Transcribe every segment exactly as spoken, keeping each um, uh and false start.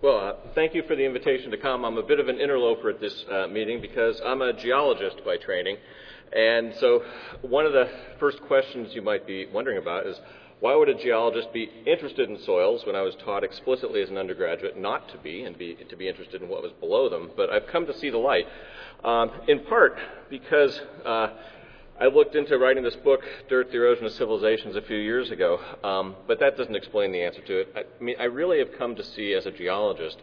Well, uh, thank you for the invitation to come. I'm a bit of an interloper at this uh, meeting because I'm a geologist by training. And so one of the first questions you might be wondering about is, why would a geologist be interested in soils when I was taught explicitly as an undergraduate not to be, and be, to be interested in what was below them? But I've come to see the light, um, in part because uh, I looked into writing this book, Dirt, the Erosion of Civilizations, a few years ago, um, but that doesn't explain the answer to it. I, I mean, I really have come to see as a geologist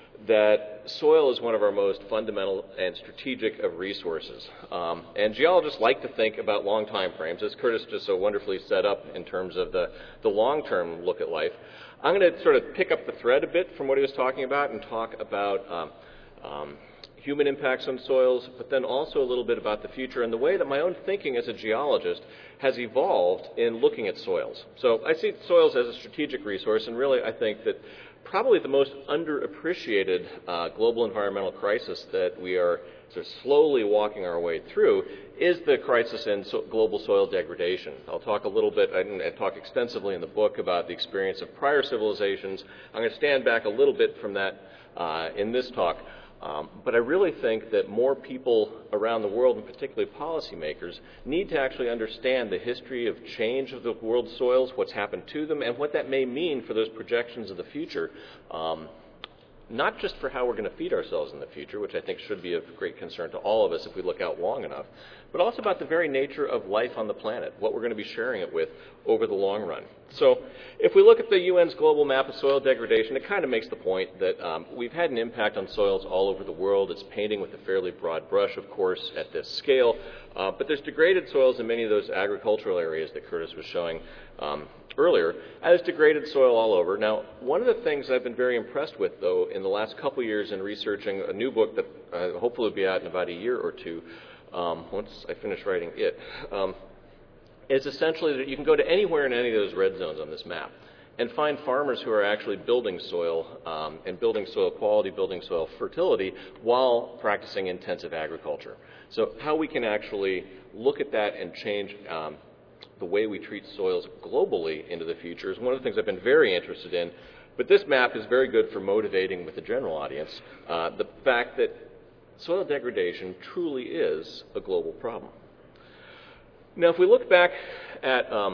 that soil is one of our most fundamental and strategic of resources. Um, and geologists like to think about long time frames, as Curtis just so wonderfully set up in terms of the, the long-term look at life. I'm going to sort of pick up the thread a bit from what he was talking about and talk about um, um, human impacts on soils, but then also a little bit about the future and the way that my own thinking as a geologist has evolved in looking at soils. So I see soils as a strategic resource, and really I think that probably the most underappreciated uh, global environmental crisis that we are sort of slowly walking our way through is the crisis in so global soil degradation. I'll talk a little bit, I, I talk extensively in the book about the experience of prior civilizations. I'm going to stand back a little bit from that uh, in this talk. Um, but I really think that more people around the world, and particularly policymakers, need to actually understand the history of change of the world's soils, what's happened to them, and what that may mean for those projections of the future, um, not just for how we're going to feed ourselves in the future, which I think should be of great concern to all of us if we look out long enough, but also about the very nature of life on the planet, what we're going to be sharing it with over the long run. So if we look at the U N's global map of soil degradation, it kind of makes the point that um, we've had an impact on soils all over the world. It's painting with a fairly broad brush, of course, at this scale, uh, but there's degraded soils in many of those agricultural areas that Curtis was showing um, earlier, and there's degraded soil all over. Now, one of the things I've been very impressed with, though, in the last couple years in researching a new book that uh, hopefully will be out in about a year or two, um, once I finish writing it, um, is essentially that you can go to anywhere in any of those red zones on this map and find farmers who are actually building soil um, and building soil quality, building soil fertility while practicing intensive agriculture. So how we can actually look at that and change um, the way we treat soils globally into the future is one of the things I've been very interested in. But this map is very good for motivating with the general audience uh, the fact that soil degradation truly is a global problem. Now, if we look back at um,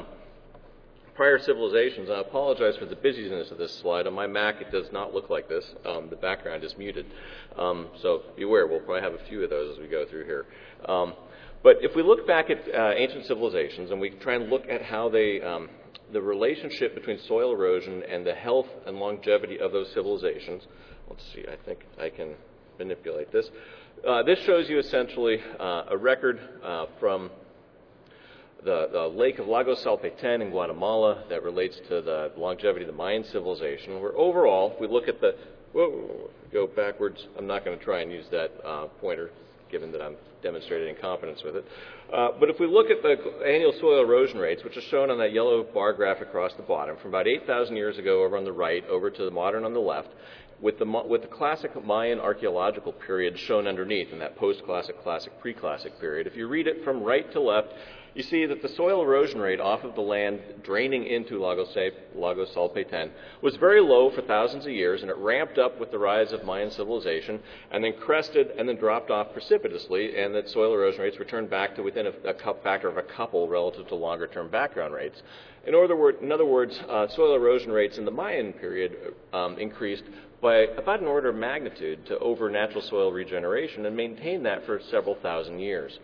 prior civilizations, I apologize for the busyness of this slide. On my Mac, it does not look like this. Um, the background is muted. Um, so beware, we'll probably have a few of those as we go through here. Um, but if we look back at uh, ancient civilizations and we try and look at how they, um, the relationship between soil erosion and the health and longevity of those civilizations, let's see, I think I can manipulate this. Uh, this shows you essentially uh, a record uh, from The, the lake of Lago Salpetén in Guatemala that relates to the longevity of the Mayan civilization, where overall, if we look at the, whoa, go backwards, I'm not going to try and use that uh, pointer, given that I'm demonstrating incompetence with it. Uh, but if we look at the annual soil erosion rates, which are shown on that yellow bar graph across the bottom, from about eight thousand years ago over on the right, over to the modern on the left, with the, with the classic Mayan archaeological period shown underneath in that post-classic, classic, pre-classic period, if you read it from right to left, you see that the soil erosion rate off of the land draining into Lago, Lago Salpetén was very low for thousands of years, and it ramped up with the rise of Mayan civilization, and then crested and then dropped off precipitously, and that soil erosion rates returned back to within a, a factor of a couple relative to longer-term background rates. In other, word, in other words, uh, soil erosion rates in the Mayan period um, increased by about an order of magnitude to over natural soil regeneration and maintained that for several thousand years.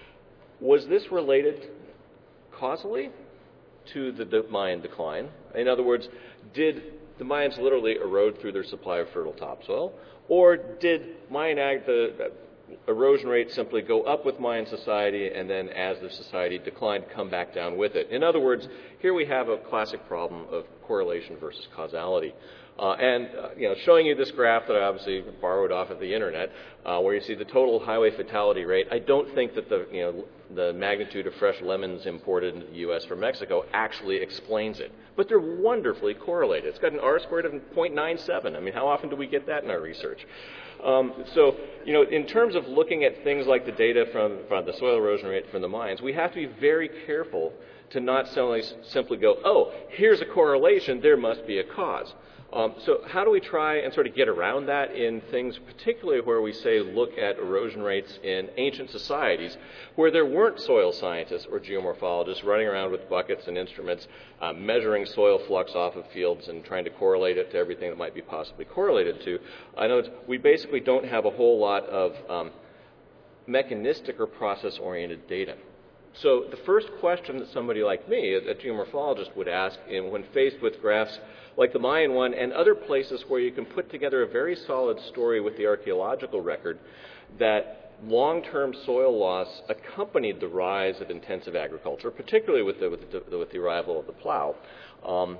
Was this related causally to the de- Mayan decline? In other words, did the Mayans literally erode through their supply of fertile topsoil? Or did Mayan ag- the erosion rate simply go up with Mayan society and then as the society declined, come back down with it? In other words, here we have a classic problem of correlation versus causality. Uh, and, uh, you know, showing you this graph that I obviously borrowed off of the internet, uh, where you see the total highway fatality rate. I don't think that the, you know, the magnitude of fresh lemons imported into the U S from Mexico actually explains it. But they're wonderfully correlated. It's got an R squared of zero point nine seven. I mean, how often do we get that in our research? Um, so, you know, in terms of looking at things like the data from, from the soil erosion rate from the mines, we have to be very careful to not simply, simply go, oh, here's a correlation, there must be a cause. Um, so how do we try and sort of get around that in things, particularly where we say look at erosion rates in ancient societies, where there weren't soil scientists or geomorphologists running around with buckets and instruments, uh, measuring soil flux off of fields and trying to correlate it to everything that might be possibly correlated to? I know it's, we basically don't have a whole lot of um, mechanistic or process-oriented data. So the first question that somebody like me, a geomorphologist, would ask in, when faced with graphs like the Mayan one and other places where you can put together a very solid story with the archaeological record that long-term soil loss accompanied the rise of intensive agriculture, particularly with the, with the, with the arrival of the plow, um,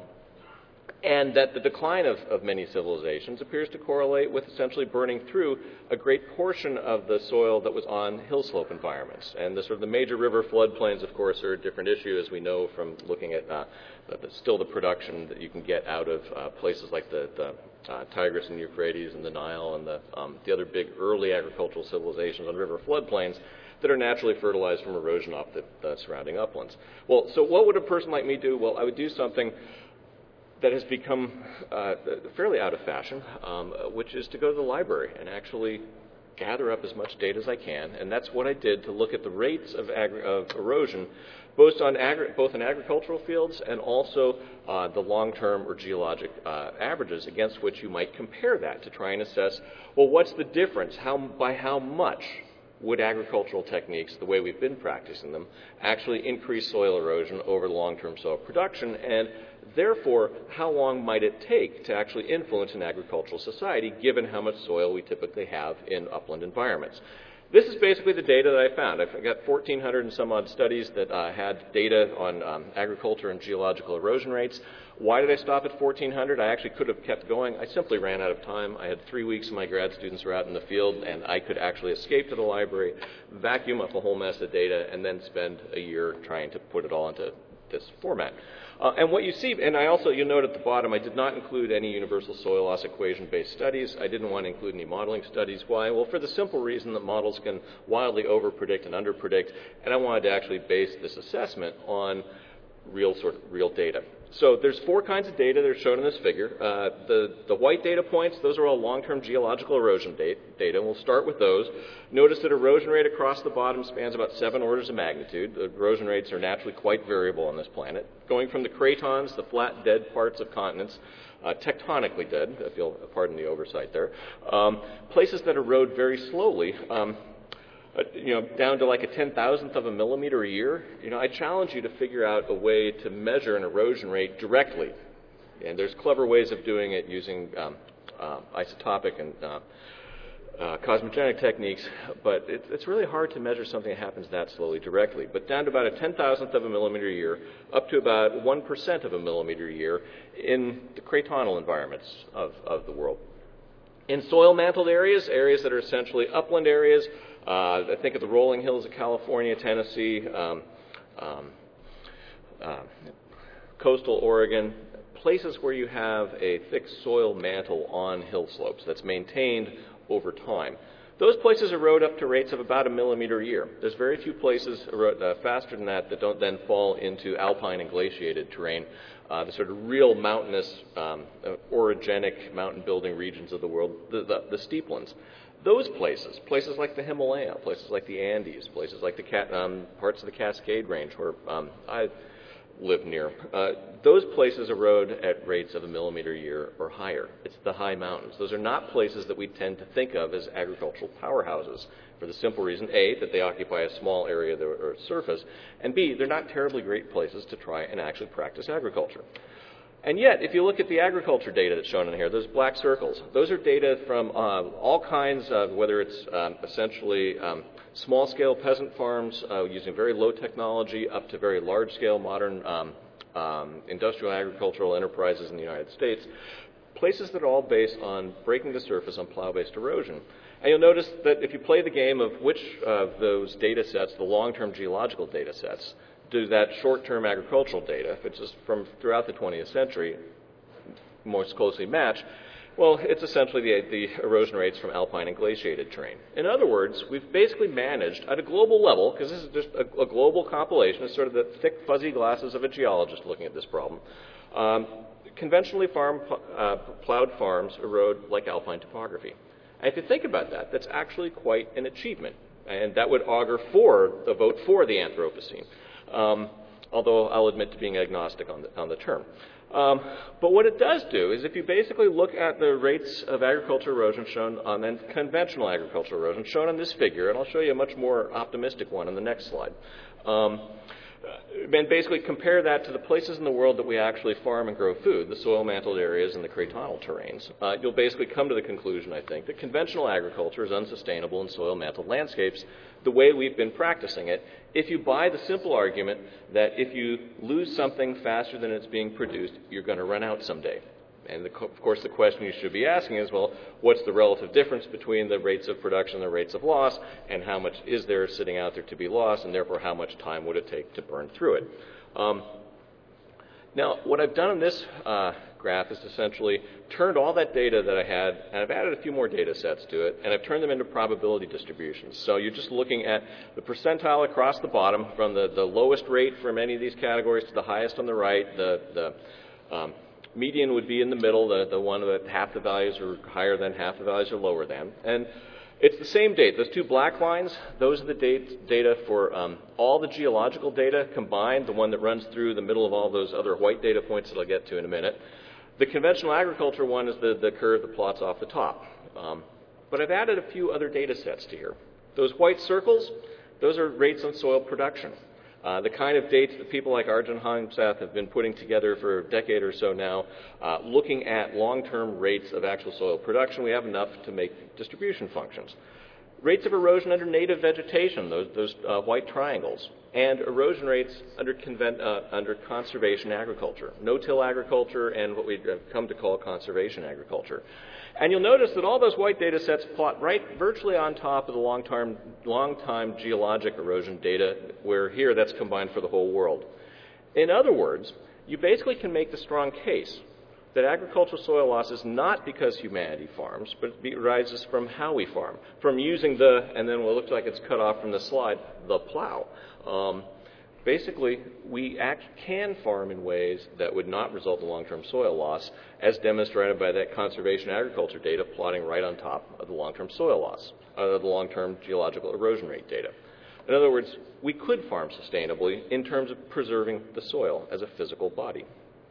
and that the decline of, of many civilizations appears to correlate with essentially burning through a great portion of the soil that was on hill slope environments. And the sort of the major river floodplains, of course, are a different issue, as we know from looking at uh, the, the, still the production that you can get out of uh, places like the, the uh, Tigris and Euphrates and the Nile and the, um, the other big early agricultural civilizations on river floodplains that are naturally fertilized from erosion off the, the surrounding uplands. Well, so what would a person like me do? Well, I would do something that has become uh, fairly out of fashion, um, which is to go to the library and actually gather up as much data as I can. And that's what I did to look at the rates of, agri- of erosion, both on, agri- both in agricultural fields and also uh, the long-term or geologic uh, averages against which you might compare that to try and assess, well, what's the difference? How, by how much would agricultural techniques, the way we've been practicing them, actually increase soil erosion over long-term soil production? And therefore, how long might it take to actually influence an agricultural society, given how much soil we typically have in upland environments? This is basically the data that I found. I've got fourteen hundred and some odd studies that uh, had data on um, agriculture and geological erosion rates. Why did I stop at fourteen hundred? I actually could have kept going. I simply ran out of time. I had three weeks my grad students were out in the field, and I could actually escape to the library, vacuum up a whole mess of data, and then spend a year trying to put it all into this format. Uh, and what you see, and I also, you'll note at the bottom, I did not include any universal soil loss equation-based studies. I didn't want to include any modeling studies. Why? Well, for the simple reason that models can wildly overpredict and underpredict, and I wanted to actually base this assessment on real sort of real data. So there's four kinds of data that are shown in this figure. Uh, the, the white data points, those are all long-term geological erosion data, and we'll start with those. Notice that erosion rate across the bottom spans about seven orders of magnitude. The erosion rates are naturally quite variable on this planet, going from the cratons, the flat, dead parts of continents, uh, tectonically dead, if you'll pardon the oversight there, um, places that erode very slowly, um, Uh, you know, down to like a ten thousandth of a millimeter a year. You know, I challenge you to figure out a way to measure an erosion rate directly. And there's clever ways of doing it using um, uh, isotopic and uh, uh, cosmogenic techniques, but it, it's really hard to measure something that happens that slowly directly. But down to about a ten thousandth of a millimeter a year, up to about one percent of a millimeter a year in the cratonal environments of, of the world. In soil-mantled areas, areas that are essentially upland areas, Uh, I think of the rolling hills of California, Tennessee, um, um, uh, coastal Oregon, places where you have a thick soil mantle on hill slopes that's maintained over time. Those places erode up to rates of about a millimeter a year. There's very few places erode, uh, faster than that that don't then fall into alpine and glaciated terrain, uh, the sort of real mountainous, um, uh, orogenic mountain building regions of the world, the, the, the steeplands. Those places, places like the Himalaya, places like the Andes, places like the Cat, um, parts of the Cascade Range where um, I live near, uh, those places erode at rates of a millimeter a year or higher. It's the high mountains. Those are not places that we tend to think of as agricultural powerhouses for the simple reason, A, that they occupy a small area of the Earth's surface, and B, they're not terribly great places to try and actually practice agriculture. And yet, if you look at the agriculture data that's shown in here, those black circles, those are data from uh, all kinds of, whether it's um, essentially um, small-scale peasant farms uh, using very low technology up to very large-scale modern um, um, industrial agricultural enterprises in the United States, places that are all based on breaking the surface on plow-based erosion. And you'll notice that if you play the game of which of those data sets, the long-term geological data sets, do that short-term agricultural data, if it's just from throughout the twentieth century, most closely match, Well, it's essentially the, the erosion rates from alpine and glaciated terrain. In other words, we've basically managed at a global level, because this is just a, a global compilation, it's sort of the thick, fuzzy glasses of a geologist looking at this problem. Um, conventionally farm, uh, plowed farms erode like alpine topography. And if you think about that, that's actually quite an achievement. And that would augur for the vote for the Anthropocene, um, although I'll admit to being agnostic on the, on the term. Um, but what it does do is if you basically look at the rates of agricultural erosion shown on and conventional agricultural erosion shown on this figure, and I'll show you a much more optimistic one on the next slide, um, and basically compare that to the places in the world that we actually farm and grow food, the soil-mantled areas and the cratonal terrains, uh, you'll basically come to the conclusion, I think, that conventional agriculture is unsustainable in soil-mantled landscapes the way we've been practicing it, if you buy the simple argument that if you lose something faster than it's being produced, you're going to run out someday. And the, of course, the question you should be asking is, well, what's the relative difference between the rates of production and the rates of loss, and how much is there sitting out there to be lost, and therefore how much time would it take to burn through it? Um, now, what I've done in this uh, graph is essentially turned all that data that I had, and I've added a few more data sets to it, and I've turned them into probability distributions. So you're just looking at the percentile across the bottom, from the, the lowest rate from any of these categories to the highest on the right. The, the um, median would be in the middle, the, the one that half the values are higher than, half the values are lower than. And it's the same date. Those two black lines, those are the date, data for um, all the geological data combined, the one that runs through the middle of all those other white data points that I'll get to in a minute. The conventional agriculture one is the, the curve that plots off the top. Um, but I've added a few other data sets to here. Those white circles, those are rates on soil production. Uh, the kind of dates that people like Arjun Hamseth have been putting together for a decade or so now, uh, looking at long-term rates of actual soil production. We have enough to make distribution functions. Rates of erosion under native vegetation, those, those uh, white triangles, and erosion rates under, convent, uh, under conservation agriculture, no-till agriculture, and what we've come to call conservation agriculture. And you'll notice that all those white data sets plot right virtually on top of the long-term, long-time geologic erosion data, where here that's combined for the whole world. In other words, you basically can make the strong case that agricultural soil loss is not because humanity farms, but it arises from how we farm, from using the, and then what looks like it's cut off from the slide, the plow. Um, basically, we act, can farm in ways that would not result in long-term soil loss, as demonstrated by that conservation agriculture data plotting right on top of the long-term soil loss, uh, the long-term geological erosion rate data. In other words, we could farm sustainably in terms of preserving the soil as a physical body.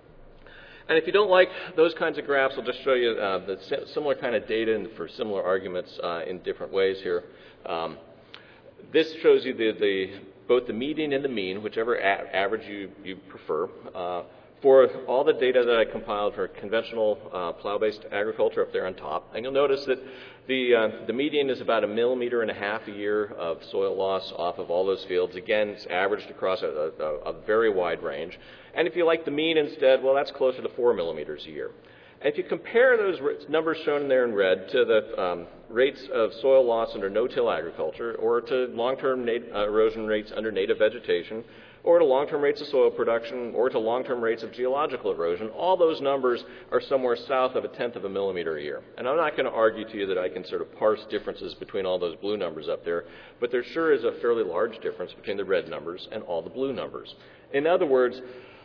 And if you don't like those kinds of graphs, I'll just show you uh, the similar kind of data and for similar arguments uh, in different ways here. Um, this shows you the, the, both the median and the mean, whichever a- average you, you prefer, uh, for all the data that I compiled for conventional uh, plow-based agriculture up there on top. And you'll notice that the, uh, the median is about a millimeter and a half a year of soil loss off of all those fields. Again, it's averaged across a, a, a very wide range. And if you like the mean instead, well, that's closer to four millimeters a year. And if you compare those numbers shown there in red to the um, rates of soil loss under no-till agriculture, or to long-term nat- uh, erosion rates under native vegetation, or to long-term rates of soil production, or to long-term rates of geological erosion, all those numbers are somewhere south of a tenth of a millimeter a year. And I'm not going to argue to you that I can sort of parse differences between all those blue numbers up there, but there sure is a fairly large difference between the red numbers and all the blue numbers. In other words,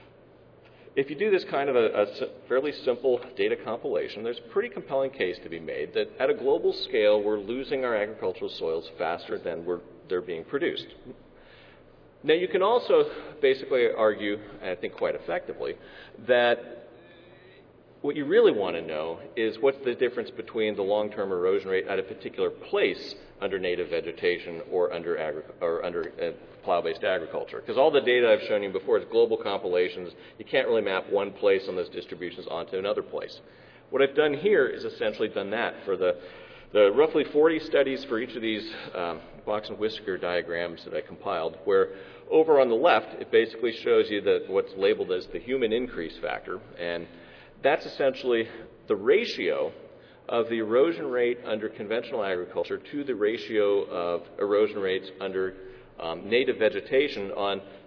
if you do this kind of a, a fairly simple data compilation, there's a pretty compelling case to be made that at a global scale, we're losing our agricultural soils faster than we're, they're being produced. Now, you can also basically argue, and I think quite effectively, that what you really want to know is what's the difference between the long-term erosion rate at a particular place under native vegetation or under, agri- or under uh, plow-based agriculture. Because all the data I've shown you before is global compilations. You can't really map one place on those distributions onto another place. What I've done here is essentially done that for the, the roughly forty studies for each of these um, box and whisker diagrams that I compiled, where over on the left, it basically shows you that what's labeled as the human increase factor, and that's essentially the ratio of the erosion rate under conventional agriculture to the ratio of erosion rates under um, native vegetation on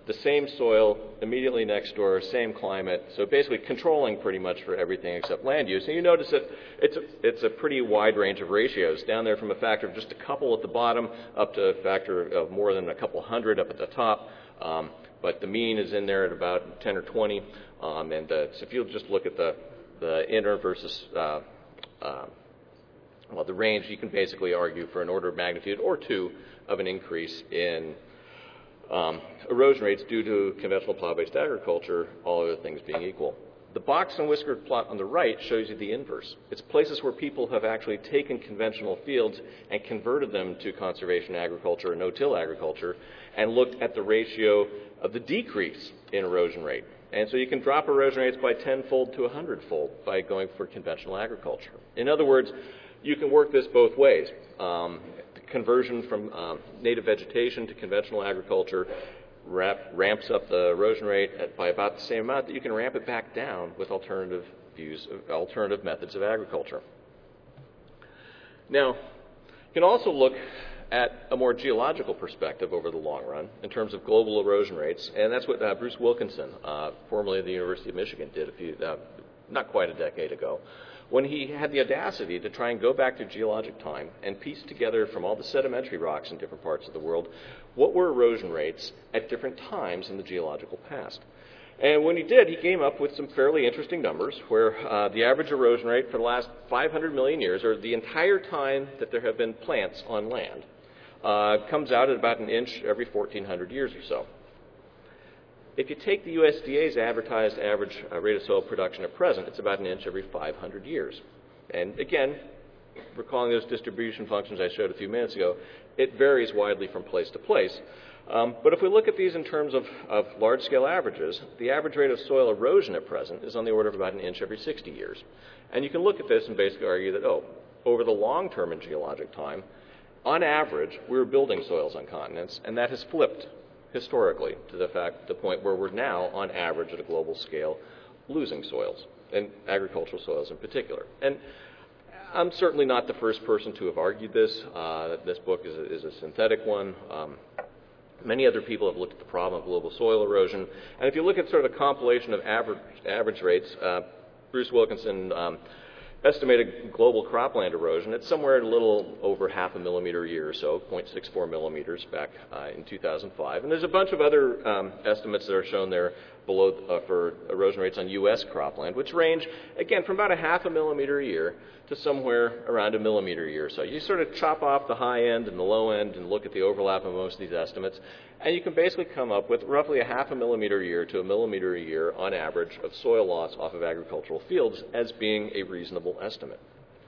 the same soil immediately next door, same climate, so basically controlling pretty much for everything except land use. And you notice that it's a, it's a pretty wide range of ratios, down there from a factor of just a couple at the bottom up to a factor of more than a couple hundred up at the top. Um, but the mean is in there at about ten or twenty. Um, and uh, so if you'll just look at the, the inner versus, uh, uh, well, the range, you can basically argue for an order of magnitude or two of an increase in Um, erosion rates due to conventional plow-based agriculture, all other things being equal. The box and whisker plot on the right shows you the inverse. It's places where people have actually taken conventional fields and converted them to conservation agriculture or no-till agriculture and looked at the ratio of the decrease in erosion rate. And so you can drop erosion rates by tenfold to a hundredfold by going for conventional agriculture. In other words, you can work this both ways. Um, Conversion from um, native vegetation to conventional agriculture rap, ramps up the erosion rate at, by about the same amount that you can ramp it back down with alternative views, alternative methods of agriculture. Now, you can also look at a more geological perspective over the long run in terms of global erosion rates, and that's what uh, Bruce Wilkinson, uh, formerly of the University of Michigan, did a few, uh, not quite a decade ago, when he had the audacity to try and go back to geologic time and piece together from all the sedimentary rocks in different parts of the world what were erosion rates at different times in the geological past. And when he did, he came up with some fairly interesting numbers where uh, the average erosion rate for the last five hundred million years, or the entire time that there have been plants on land, uh, comes out at about an inch every fourteen hundred years or so. If you take the U S D A's advertised average uh, rate of soil production at present, it's about an inch every five hundred years. And again, recalling those distribution functions I showed a few minutes ago, it varies widely from place to place. Um, but if we look at these in terms of, of large-scale averages, the average rate of soil erosion at present is on the order of about an inch every sixty years. And you can look at this and basically argue that, oh, over the long term in geologic time, on average, we're building soils on continents, and that has flipped historically to the fact, the point where we're now, on average, at a global scale, losing soils, and agricultural soils in particular. And I'm certainly not the first person to have argued this. Uh, this book is a, is a synthetic one. Um, many other people have looked at the problem of global soil erosion. And if you look at sort of a compilation of average, average rates, uh, Bruce Wilkinson um, estimated global cropland erosion at somewhere a little over half a millimeter a year or so, zero point six four millimeters back uh, in two thousand five. And there's a bunch of other um, estimates that are shown there below uh, for erosion rates on U S cropland, which range, again, from about a half a millimeter a year to somewhere around a millimeter a year. So you sort of chop off the high end and the low end and look at the overlap of most of these estimates, and you can basically come up with roughly a half a millimeter a year to a millimeter a year on average of soil loss off of agricultural fields as being a reasonable estimate.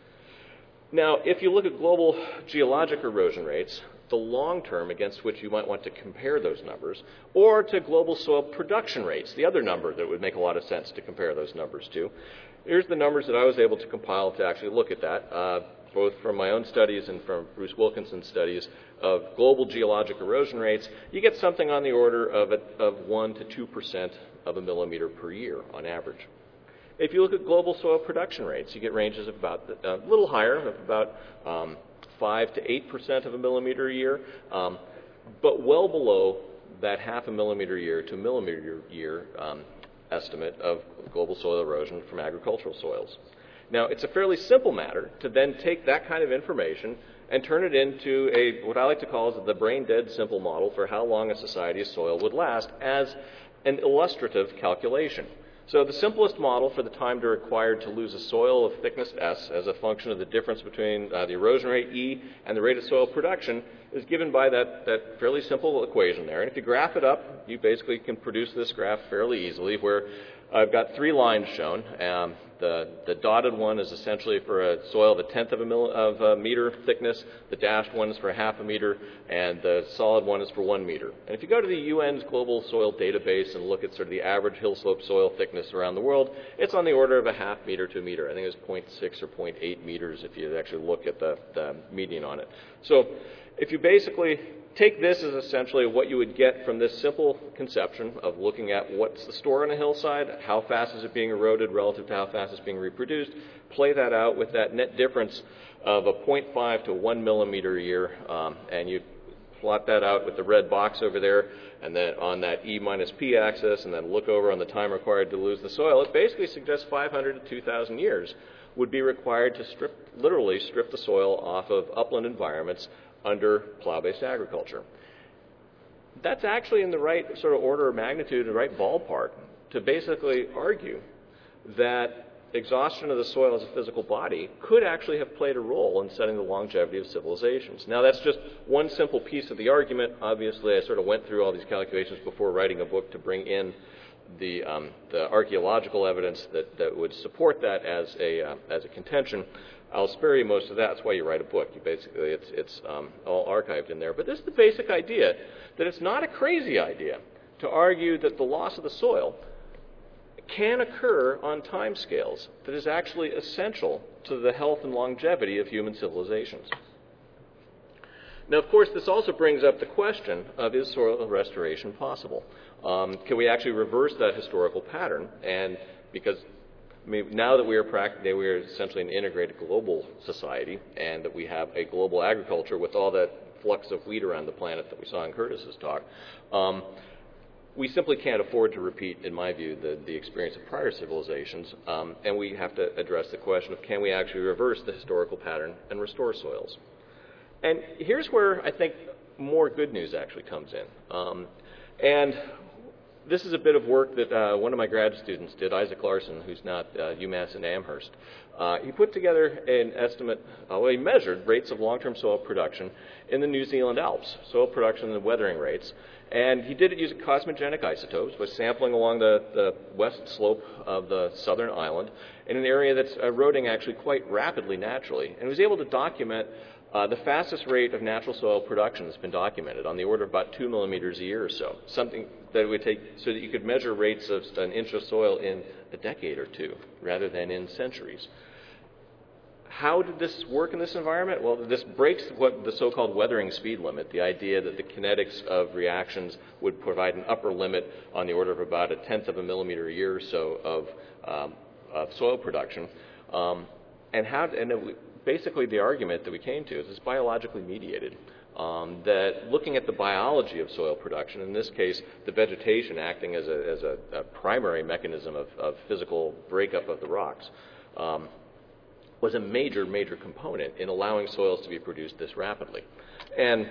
Now, if you look at global geologic erosion rates, the long term against which you might want to compare those numbers, or to global soil production rates, the other number that would make a lot of sense to compare those numbers to. Here's the numbers that I was able to compile to actually look at that, uh, both from my own studies and from Bruce Wilkinson's studies of global geologic erosion rates. You get something on the order of, a, of one to two percent of a millimeter per year on average. If you look at global soil production rates, you get ranges of about a little higher, of about um, five to eight percent of a millimeter a year, um, but well below that half a millimeter a year to a millimeter a year um, estimate of global soil erosion from agricultural soils. Now, it's a fairly simple matter to then take that kind of information and turn it into a what I like to call the brain-dead simple model for how long a society's soil would last as an illustrative calculation. So the simplest model for the time required to lose a soil of thickness S as a function of the difference between uh, the erosion rate E and the rate of soil production is given by that, that fairly simple equation there. And if you graph it up, you basically can produce this graph fairly easily where I've got three lines shown. Um, the, the dotted one is essentially for a soil of a tenth of a, mil, of a meter thickness. The dashed one is for half a meter, and the solid one is for one meter. And if you go to the U N's Global Soil Database and look at sort of the average hill slope soil thickness around the world, it's on the order of a half meter to a meter. I think it's zero point six or zero point eight meters if you actually look at the, the median on it. So if you basically take this as essentially what you would get from this simple conception of looking at what's the store on a hillside, how fast is it being eroded relative to how fast it's being reproduced, play that out with that net difference of a zero point five to one millimeter a year, um, and you plot that out with the red box over there, and then on that E minus P axis, and then look over on the time required to lose the soil, it basically suggests five hundred to two thousand years would be required to strip, literally strip the soil off of upland environments under plow-based agriculture. That's actually in the right sort of order of magnitude, the right ballpark, to basically argue that exhaustion of the soil as a physical body could actually have played a role in setting the longevity of civilizations. Now, that's just one simple piece of the argument. Obviously, I sort of went through all these calculations before writing a book to bring in the, um, the archaeological evidence that, that would support that as a, uh, as a contention. I'll spare you most of that. That's why you write a book. You basically, it's, it's um, all archived in there. But this is the basic idea, that it's not a crazy idea to argue that the loss of the soil can occur on timescales that is actually essential to the health and longevity of human civilizations. Now, of course, this also brings up the question of, is soil restoration possible? Um, can we actually reverse that historical pattern? And because I mean, now that we are practically, we are essentially an integrated global society, and that we have a global agriculture with all that flux of wheat around the planet that we saw in Curtis's talk, um, we simply can't afford to repeat, in my view, the, the experience of prior civilizations, um, and we have to address the question of, can we actually reverse the historical pattern and restore soils? And here's where I think more good news actually comes in. Um, and this is a bit of work that uh, one of my grad students did, Isaac Larson, who's now at uh, UMass in Amherst. Uh, he put together an estimate, uh, well, he measured rates of long-term soil production in the New Zealand Alps, soil production and weathering rates. And he did it using cosmogenic isotopes by sampling along the, the west slope of the southern island in an area that's eroding actually quite rapidly naturally. And he was able to document uh, the fastest rate of natural soil production that's been documented, on the order of about two millimeters a year or so, something that would take so that you could measure rates of an inch of soil in a decade or two rather than in centuries. How did this work in this environment? Well, this breaks what the so-called weathering speed limit, the idea that the kinetics of reactions would provide an upper limit on the order of about a tenth of a millimeter a year or so of, um, of soil production. Um, and how, and it, basically the argument that we came to is it's biologically mediated. Um, that looking at the biology of soil production, in this case the vegetation acting as a, as a, a primary mechanism of, of physical breakup of the rocks, um, was a major, major component in allowing soils to be produced this rapidly. And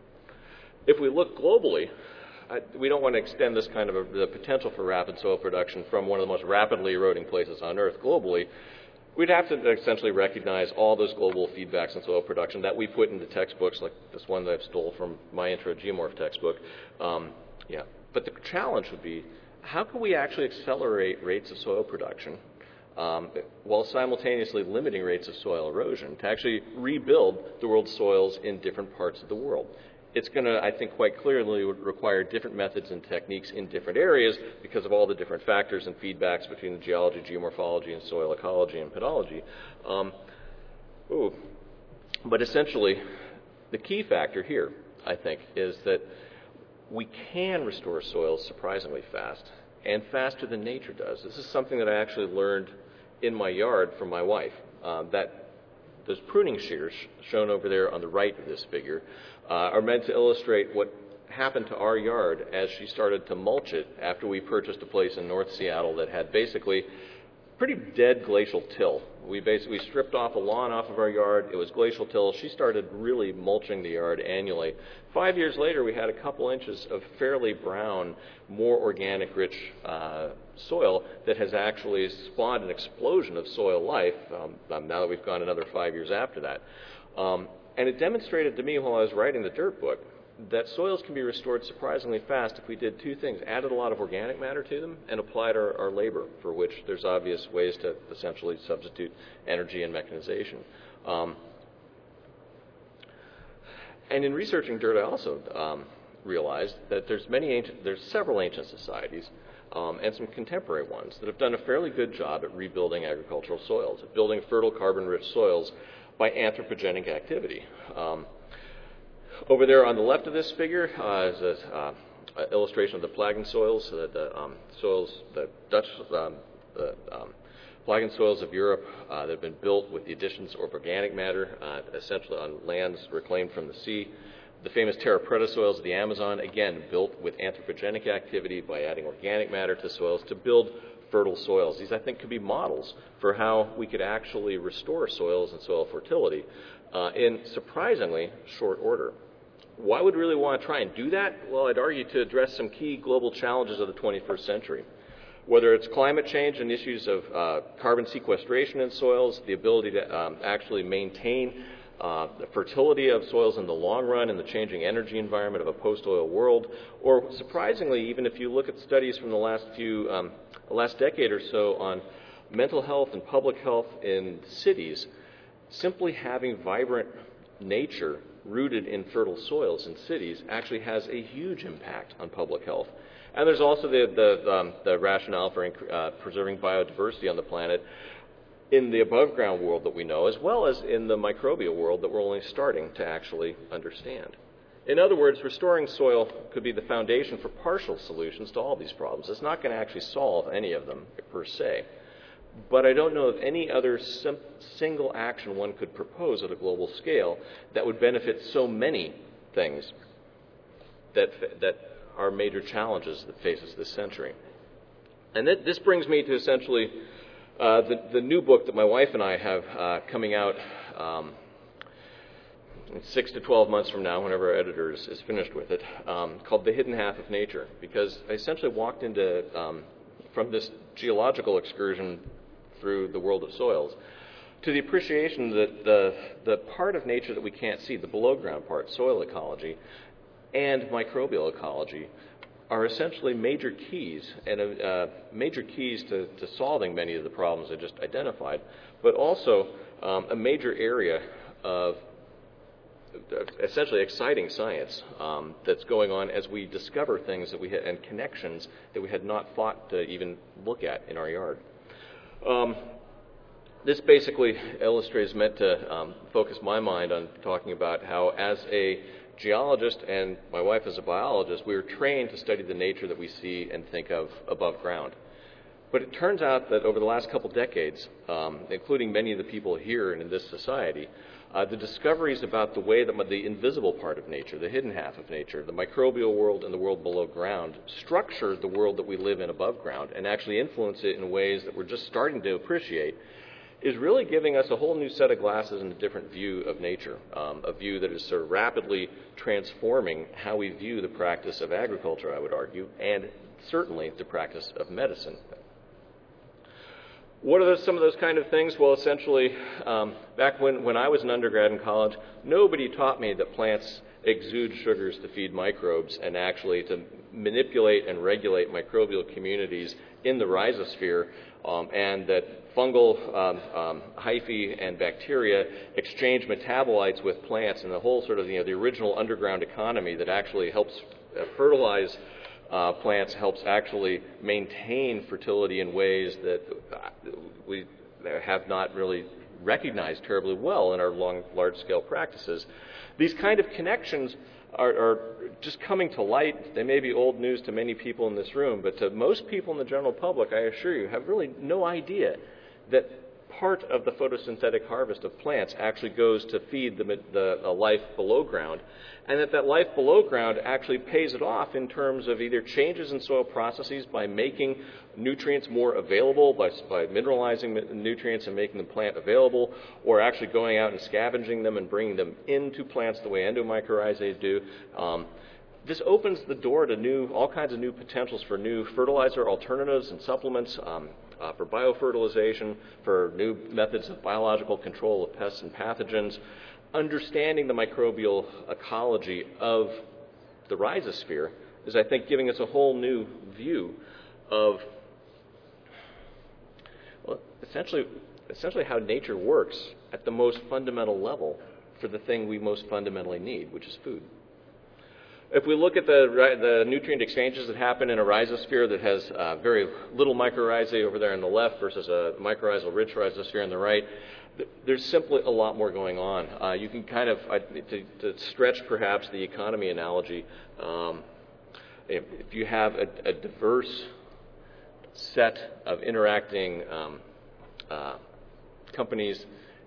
if we look globally, I, we don't want to extend this kind of a, the potential for rapid soil production from one of the most rapidly eroding places on Earth globally. We'd have to essentially recognize all those global feedbacks on soil production that we put into textbooks, like this one that I've stole from my Intro Geomorph textbook. Um, yeah. But the challenge would be, how can we actually accelerate rates of soil production Um, while simultaneously limiting rates of soil erosion to actually rebuild the world's soils in different parts of the world? It's going to, I think, quite clearly require different methods and techniques in different areas because of all the different factors and feedbacks between the geology, geomorphology, and soil ecology and pedology. Um, ooh. But essentially, the key factor here, I think, is that we can restore soils surprisingly fast, and faster than nature does. This is something that I actually learned in my yard from my wife. Uh, that those pruning shears shown over there on the right of this figure uh, are meant to illustrate what happened to our yard as she started to mulch it after we purchased a place in North Seattle that had basically pretty dead glacial till. We basically stripped off a lawn off of our yard. It was glacial till. She started really mulching the yard annually. Five years later, we had a couple inches of fairly brown, more organic, rich uh, soil that has actually spawned an explosion of soil life um, now that we've gone another five years after that. Um, and it demonstrated to me while I was writing the dirt book that soils can be restored surprisingly fast if we did two things: added a lot of organic matter to them and applied our, our labor, for which there's obvious ways to essentially substitute energy and mechanization. Um, and in researching dirt, I also um, realized that there's many ancient, there's several ancient societies um, and some contemporary ones that have done a fairly good job at rebuilding agricultural soils, at building fertile carbon-rich soils by anthropogenic activity. Um, Over there on the left of this figure uh, is an uh, illustration of the Plagen soils, uh, the um, soils, the Dutch um, the, um, Plagen soils of Europe uh, that have been built with the additions of organic matter, uh, essentially on lands reclaimed from the sea. The famous terra preta soils of the Amazon, again, built with anthropogenic activity by adding organic matter to soils to build fertile soils. These, I think, could be models for how we could actually restore soils and soil fertility uh, in surprisingly short order. Why would we really want to try and do that? Well, I'd argue to address some key global challenges of the twenty-first century. Whether it's climate change and issues of uh, carbon sequestration in soils, the ability to um, actually maintain uh, the fertility of soils in the long run in the changing energy environment of a post-oil world, or surprisingly, even if you look at studies from the last few, um, the last decade or so on mental health and public health in cities, simply having vibrant nature rooted in fertile soils in cities actually has a huge impact on public health. And there's also the, the, um, the rationale for uh, preserving biodiversity on the planet in the above-ground world that we know, as well as in the microbial world that we're only starting to actually understand. In other words, restoring soil could be the foundation for partial solutions to all these problems. It's not going to actually solve any of them per se. But I don't know of any other sim- single action one could propose at a global scale that would benefit so many things that that are major challenges that face us this century. And th- this brings me to essentially uh, the, the new book that my wife and I have uh, coming out um, in six to twelve months from now, whenever our editor is, is finished with it, um, called The Hidden Half of Nature, because I essentially walked into, um, from this geological excursion through the world of soils, to the appreciation that the, the part of nature that we can't see, the below-ground part, soil ecology, and microbial ecology, are essentially major keys, and uh, major keys to, to solving many of the problems I just identified, but also um, a major area of essentially exciting science um, that's going on as we discover things that we had, and connections that we had not thought to even look at in our yard. Um, this basically illustrates, meant to um, focus my mind on talking about how, as a geologist and my wife as a biologist, we were trained to study the nature that we see and think of above ground. But it turns out that over the last couple decades, um, including many of the people here and in this society, uh, the discoveries about the way that the invisible part of nature, the hidden half of nature, the microbial world and the world below ground, structure the world that we live in above ground and actually influence it in ways that we're just starting to appreciate, is really giving us a whole new set of glasses and a different view of nature, um, a view that is sort of rapidly transforming how we view the practice of agriculture, I would argue, and certainly the practice of medicine. What are those, some of those kind of things? Well, essentially, um, back when, when I was an undergrad in college, nobody taught me that plants exude sugars to feed microbes and actually to manipulate and regulate microbial communities in the rhizosphere, um, and that fungal um, um, hyphae and bacteria exchange metabolites with plants, and the whole sort of, you know, the original underground economy that actually helps uh, fertilize uh, plants, helps actually maintain fertility in ways that we have not really recognized terribly well in our long, large-scale practices. These kind of connections are, are just coming to light. They may be old news to many people in this room, but to most people in the general public, I assure you, have really no idea that part of the photosynthetic harvest of plants actually goes to feed the, the, the life below ground, and that that life below ground actually pays it off in terms of either changes in soil processes by making nutrients more available, by, by mineralizing nutrients and making the plant available, or actually going out and scavenging them and bringing them into plants the way endomycorrhizae do. Um, This opens the door to new, all kinds of new potentials for new fertilizer alternatives and supplements, um, uh, for biofertilization, for new methods of biological control of pests and pathogens. Understanding the microbial ecology of the rhizosphere is, I think, giving us a whole new view of, well, essentially, essentially how nature works at the most fundamental level for the thing we most fundamentally need, which is food. If we look at the, the nutrient exchanges that happen in a rhizosphere that has uh, very little mycorrhizae over there on the left versus a mycorrhizal-rich rhizosphere on the right, th- there's simply a lot more going on. Uh, you can kind of, uh, to, to stretch perhaps the economy analogy, um, if, if you have a, a diverse set of interacting um, uh, companies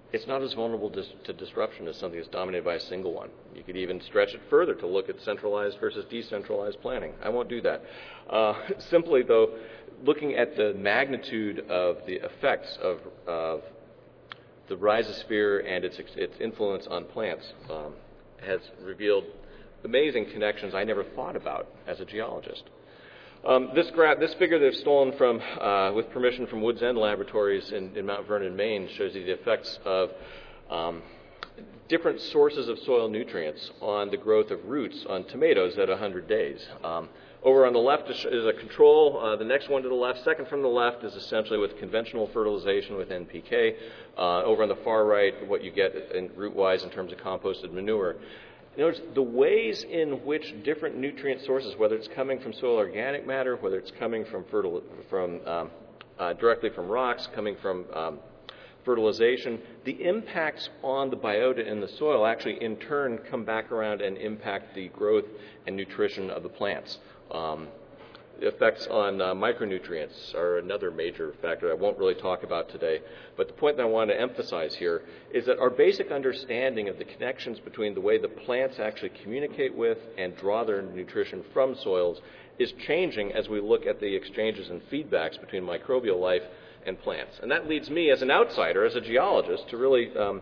it's not as vulnerable dis- to disruption as something that's dominated by a single one. You could even stretch it further to look at centralized versus decentralized planning. I won't do that. Uh, simply, though, looking at the magnitude of the effects of, of the rhizosphere and its, its influence on plants um, has revealed amazing connections I never thought about as a geologist. Um, this, gra- this figure they've stolen from, uh, with permission from Woods End Laboratories in, in Mount Vernon, Maine, shows you the effects of um, different sources of soil nutrients on the growth of roots on tomatoes at one hundred days. Um, over on the left is, is a control. Uh, the next one to the left, second from the left, is essentially with conventional fertilization with N P K. Uh, over on the far right, what you get in root-wise in terms of composted manure. Notice the ways in which different nutrient sources, whether it's coming from soil organic matter, whether it's coming from fertil- from um, uh, directly from rocks, coming from um, fertilization, the impacts on the biota in the soil actually in turn come back around and impact the growth and nutrition of the plants. Um, The effects on uh, micronutrients are another major factor I won't really talk about today. But the point that I want to emphasize here is that our basic understanding of the connections between the way the plants actually communicate with and draw their nutrition from soils is changing as we look at the exchanges and feedbacks between microbial life and plants. And that leads me, as an outsider, as a geologist, to really um,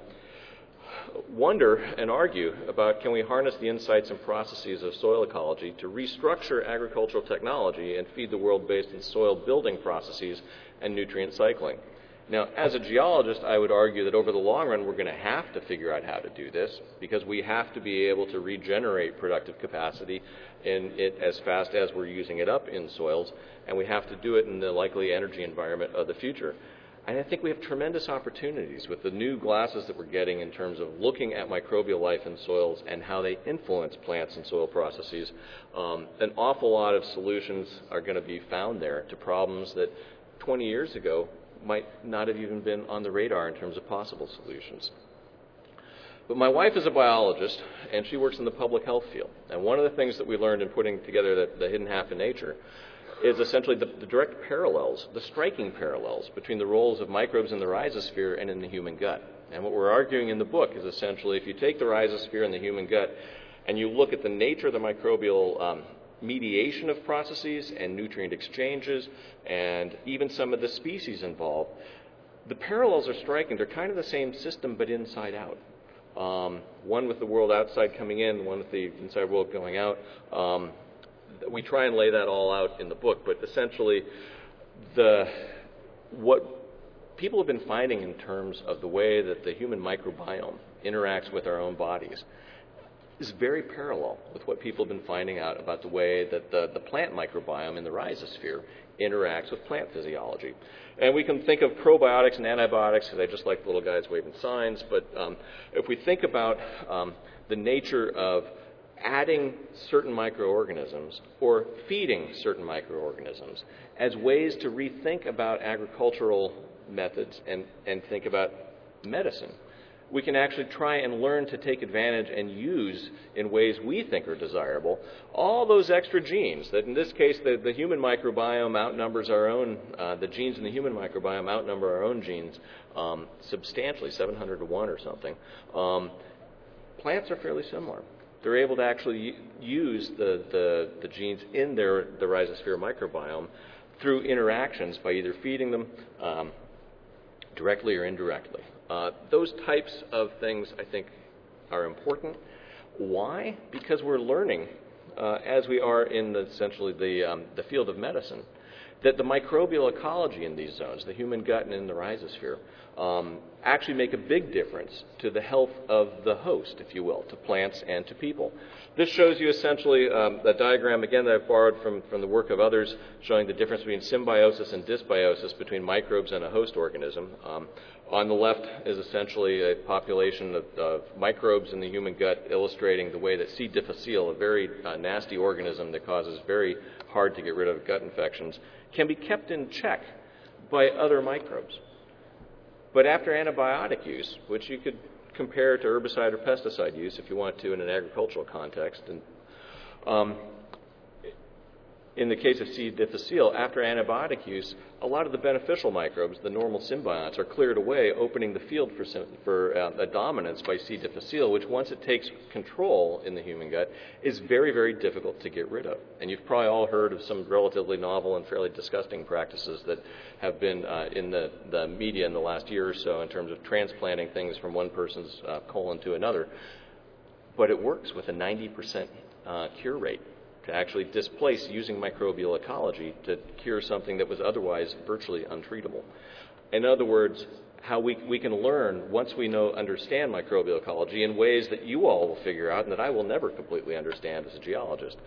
wonder and argue about, can we harness the insights and processes of soil ecology to restructure agricultural technology and feed the world based in soil building processes and nutrient cycling. Now, as a geologist, I would argue that over the long run, we're going to have to figure out how to do this, because we have to be able to regenerate productive capacity in it as fast as we're using it up in soils, and we have to do it in the likely energy environment of the future. And I think we have tremendous opportunities with the new glasses that we're getting in terms of looking at microbial life in soils and how they influence plants and soil processes. Um, an awful lot of solutions are going to be found there to problems that twenty years ago might not have even been on the radar in terms of possible solutions. But my wife is a biologist, and she works in the public health field. And one of the things that we learned in putting together the, the Hidden Half in Nature is essentially the, the direct parallels, the striking parallels between the roles of microbes in the rhizosphere and in the human gut. And what we're arguing in the book is essentially, if you take the rhizosphere and the human gut and you look at the nature of the microbial um, mediation of processes and nutrient exchanges and even some of the species involved, the parallels are striking. They're kind of the same system but inside out. Um, one with the world outside coming in, one with the inside world going out. Um, We try and lay that all out in the book, but essentially the what people have been finding in terms of the way that the human microbiome interacts with our own bodies is very parallel with what people have been finding out about the way that the, the plant microbiome in the rhizosphere interacts with plant physiology. And we can think of probiotics and antibiotics, because I just like little guys waving signs, but um, if we think about um, the nature of adding certain microorganisms or feeding certain microorganisms as ways to rethink about agricultural methods and, and think about medicine, we can actually try and learn to take advantage and use in ways we think are desirable all those extra genes that in this case the, the human microbiome outnumbers our own, uh, the genes in the human microbiome outnumber our own genes um, substantially, seven hundred to one or something. Um, plants are fairly similar. They're able to actually use the, the, the genes in their the rhizosphere microbiome through interactions by either feeding them um, directly or indirectly. Uh, those types of things, I think, are important. Why? Because we're learning, uh, as we are in the, essentially the, um, the field of medicine, that the microbial ecology in these zones, the human gut and in the rhizosphere, um, actually make a big difference to the health of the host, if you will, to plants and to people. This shows you essentially um, a diagram, again, that I've borrowed from, from the work of others, showing the difference between symbiosis and dysbiosis between microbes and a host organism. Um, on the left is essentially a population of, of microbes in the human gut, illustrating the way that C. difficile, a very uh, nasty organism that causes very hard to get rid of gut infections, can be kept in check by other microbes. But after antibiotic use, which you could compare to herbicide or pesticide use if you want to in an agricultural context, and um, in the case of C. difficile, after antibiotic use, a lot of the beneficial microbes, the normal symbionts, are cleared away, opening the field for, for uh, a dominance by C. difficile, which once it takes control in the human gut, is very, very difficult to get rid of. And you've probably all heard of some relatively novel and fairly disgusting practices that have been uh, in the, the media in the last year or so in terms of transplanting things from one person's uh, colon to another. But it works with a ninety percent uh, cure rate, to actually displace using microbial ecology to cure something that was otherwise virtually untreatable. In other words, how we, we can learn, once we know, understand microbial ecology in ways that you all will figure out and that I will never completely understand as a geologist.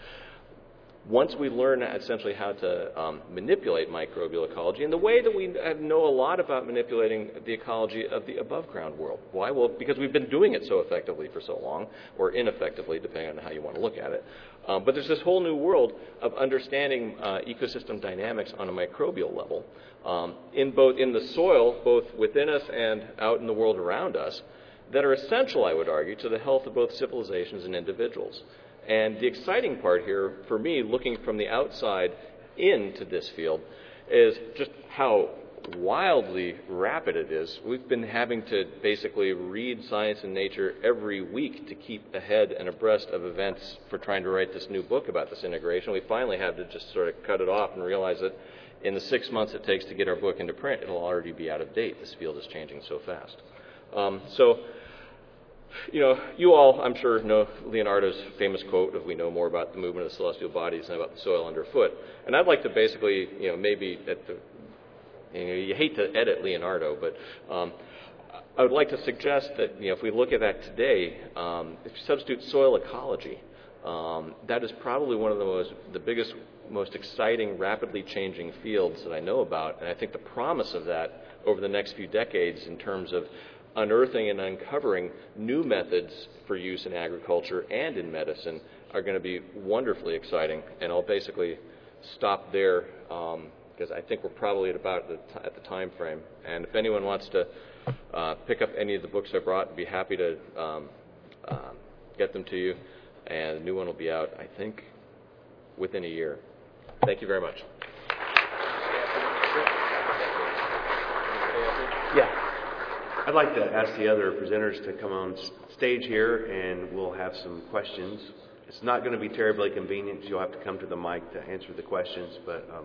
Once we learn essentially how to um, manipulate microbial ecology in the way that we know a lot about manipulating the ecology of the above-ground world. Why? Well, because we've been doing it so effectively for so long, or ineffectively, depending on how you want to look at it. Um, but there's this whole new world of understanding uh, ecosystem dynamics on a microbial level, um, in both in the soil, both within us and out in the world around us, that are essential, I would argue, to the health of both civilizations and individuals. And the exciting part here, for me, looking from the outside into this field, is just how wildly rapid it is. We've been having to basically read Science and Nature every week to keep ahead and abreast of events for trying to write this new book about this integration. We finally had to just sort of cut it off and realize that in the six months it takes to get our book into print, it'll already be out of date. This field is changing so fast. Um, so, you know, you all, I'm sure, know Leonardo's famous quote of, "We know more about the movement of the celestial bodies than about the soil underfoot." And I'd like to basically, you know, maybe at the, you know, you hate to edit Leonardo, but um, I would like to suggest that, you know, if we look at that today, um, if you substitute soil ecology, um, that is probably one of the most, the biggest, most exciting, rapidly changing fields that I know about. And I think the promise of that over the next few decades in terms of unearthing and uncovering new methods for use in agriculture and in medicine are going to be wonderfully exciting. And I'll basically stop there um, because I think we're probably at about the t- at the time frame. And if anyone wants to uh, pick up any of the books I brought, I'd be happy to um, uh, get them to you. And the new one will be out, I think, within a year. Thank you very much. Yeah. I'd like to ask the other presenters to come on stage here, and we'll have some questions. It's not going to be terribly convenient. You'll have to come to the mic to answer the questions, but um,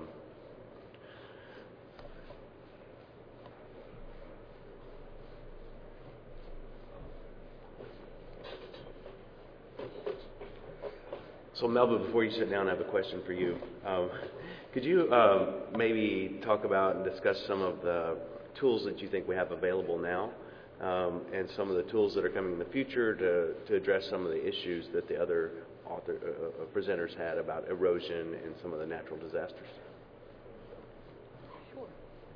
so Melba, before you sit down, I have a question for you. Um, could you um, maybe talk about and discuss some of the tools that you think we have available now, um, and some of the tools that are coming in the future to, to address some of the issues that the other author, uh, uh, presenters had about erosion and some of the natural disasters? Sure.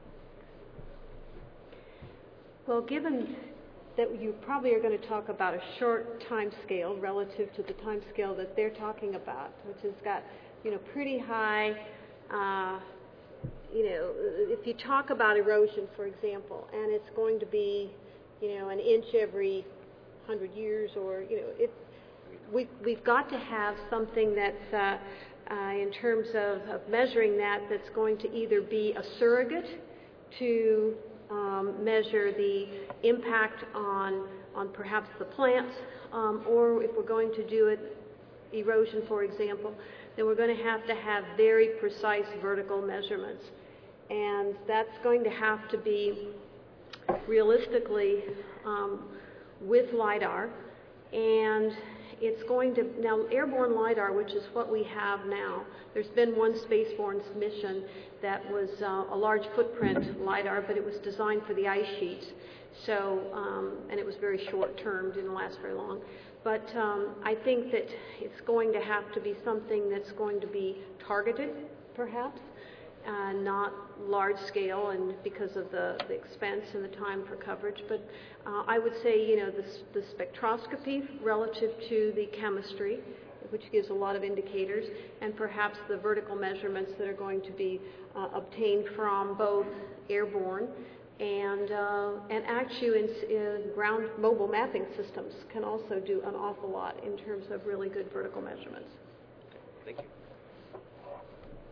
Well, given that you probably are going to talk about a short time scale relative to the time scale that they're talking about, which has got, you know, pretty high uh, you know, if you talk about erosion, for example, and it's going to be, you know, an inch every hundred years, or, you know, it, we, we've got to have something that's, uh, uh, in terms of, of measuring that, that's going to either be a surrogate to um, measure the impact on, on perhaps the plants, um, or if we're going to do it, erosion, for example, then we're going to have to have very precise vertical measurements. And that's going to have to be realistically um, with LIDAR. And it's going to, now airborne LIDAR, which is what we have now, there's been one spaceborne mission that was uh, a large footprint LIDAR, but it was designed for the ice sheets. So, um, and it was very short term, didn't last very long. But um, I think that it's going to have to be something that's going to be targeted, perhaps, uh, not large scale, and because of the, the expense and the time for coverage. But uh, I would say, you know, the, the spectroscopy relative to the chemistry, which gives a lot of indicators, and perhaps the vertical measurements that are going to be uh, obtained from both airborne and uh, and actually in, in ground mobile mapping systems can also do an awful lot in terms of really good vertical measurements. Thank you.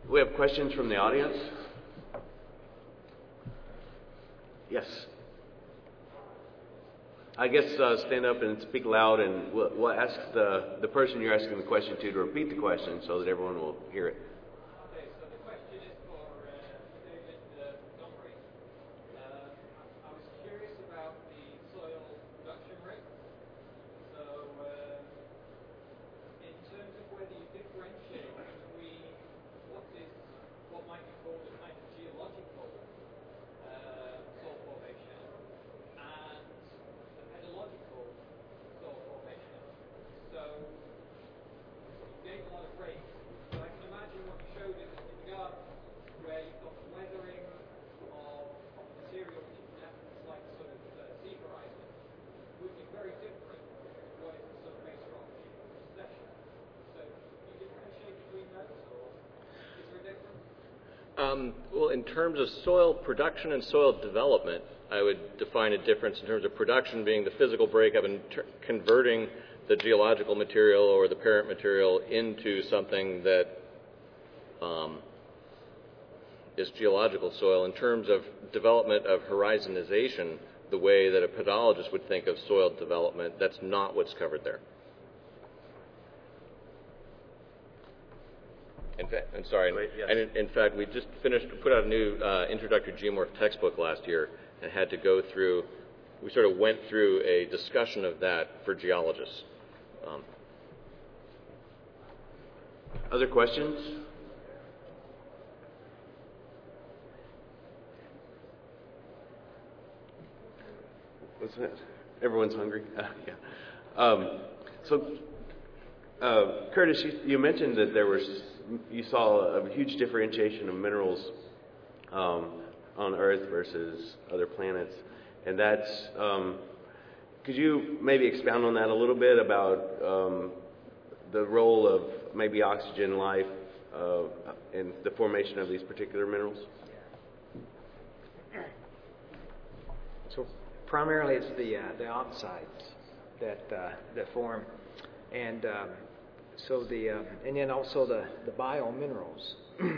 We have questions from the audience? Yes. I guess uh, stand up and speak loud, and we'll, we'll ask the, the person you're asking the question to to repeat the question so that everyone will hear it. Okay, so the question is for uh, David uh, Montgomery. Uh, I was curious about the soil production rate. So, uh, in terms of whether you differentiate between what is what might be called a kind of geological uh, soil formation and the pedological soil formation. So you gave a lot of rates, but I can imagine what you showed in, in the garden, where you've got the weathering of, of material that happens like sort of uh, sea horizon, would be very different to what is the sort of base rock succession. So do you differentiate between those, or is there a difference? Um, well, in terms of soil production and soil development, I would define a difference in terms of production being the physical breakup and ter- converting the geological material or the parent material into something that um, is geological soil. In terms of development of horizonization, the way that a pedologist would think of soil development, that's not what's covered there. In fact, I'm sorry, Wait, yes. and in, in fact, we just finished, put out a new uh, introductory geomorph textbook last year and had to go through, we sort of went through a discussion of that for geologists. Um, Other questions? What's that? Everyone's hungry? Uh, yeah. Um, so, uh, Curtis, you, you mentioned that there was, you saw a huge differentiation of minerals um, on Earth versus other planets, and that's, um, could you maybe expound on that a little bit about um, the role of maybe oxygen, life, uh, in the formation of these particular minerals? So primarily it's the uh, the oxides that uh, that form, and um, so the uh, and then also the the biominerals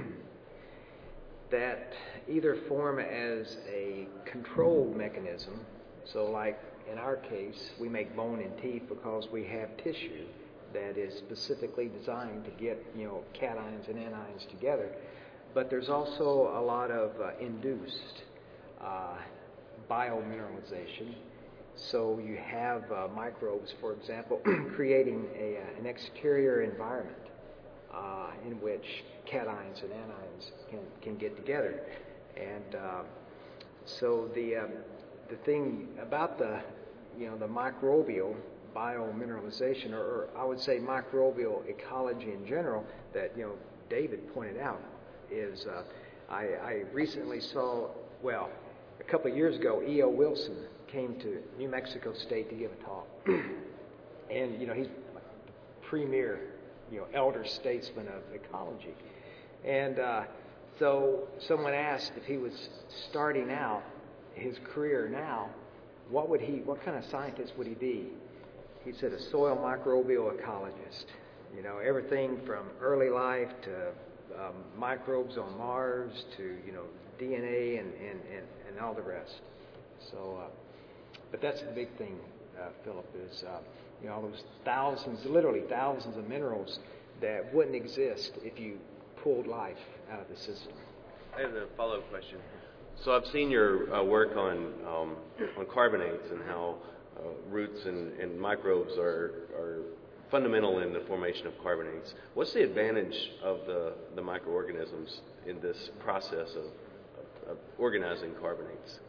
that either form as a controlled mechanism. So like in our case, we make bone and teeth because we have tissue that is specifically designed to get, you know, cations and anions together. But there's also a lot of uh, induced uh, biomineralization. So you have uh, microbes, for example, creating a, uh, an exterior environment uh, in which cations and anions can, can get together. And uh, so the um, the thing about the, you know, the microbial biomineralization, or, or I would say microbial ecology in general, that, you know, David pointed out, is uh, I, I recently saw, well, a couple of years ago, E O Wilson came to New Mexico State to give a talk. And, you know, he's like the premier, you know, elder statesman of ecology. And uh, so someone asked if he was starting out his career now, what would he, what kind of scientist would he be? He said a soil microbial ecologist. You know, everything from early life to um, microbes on Mars to, you know, D N A and, and, and, and all the rest. So, uh, but that's the big thing, uh, Philip, is, uh, you know, all those thousands, literally thousands of minerals that wouldn't exist if you pulled life out of the system. I have a follow-up question. So I've seen your uh, work on um, on carbonates and how uh, roots and, and microbes are, are fundamental in the formation of carbonates. What's the advantage of the, the microorganisms in this process of, of, of organizing carbonates?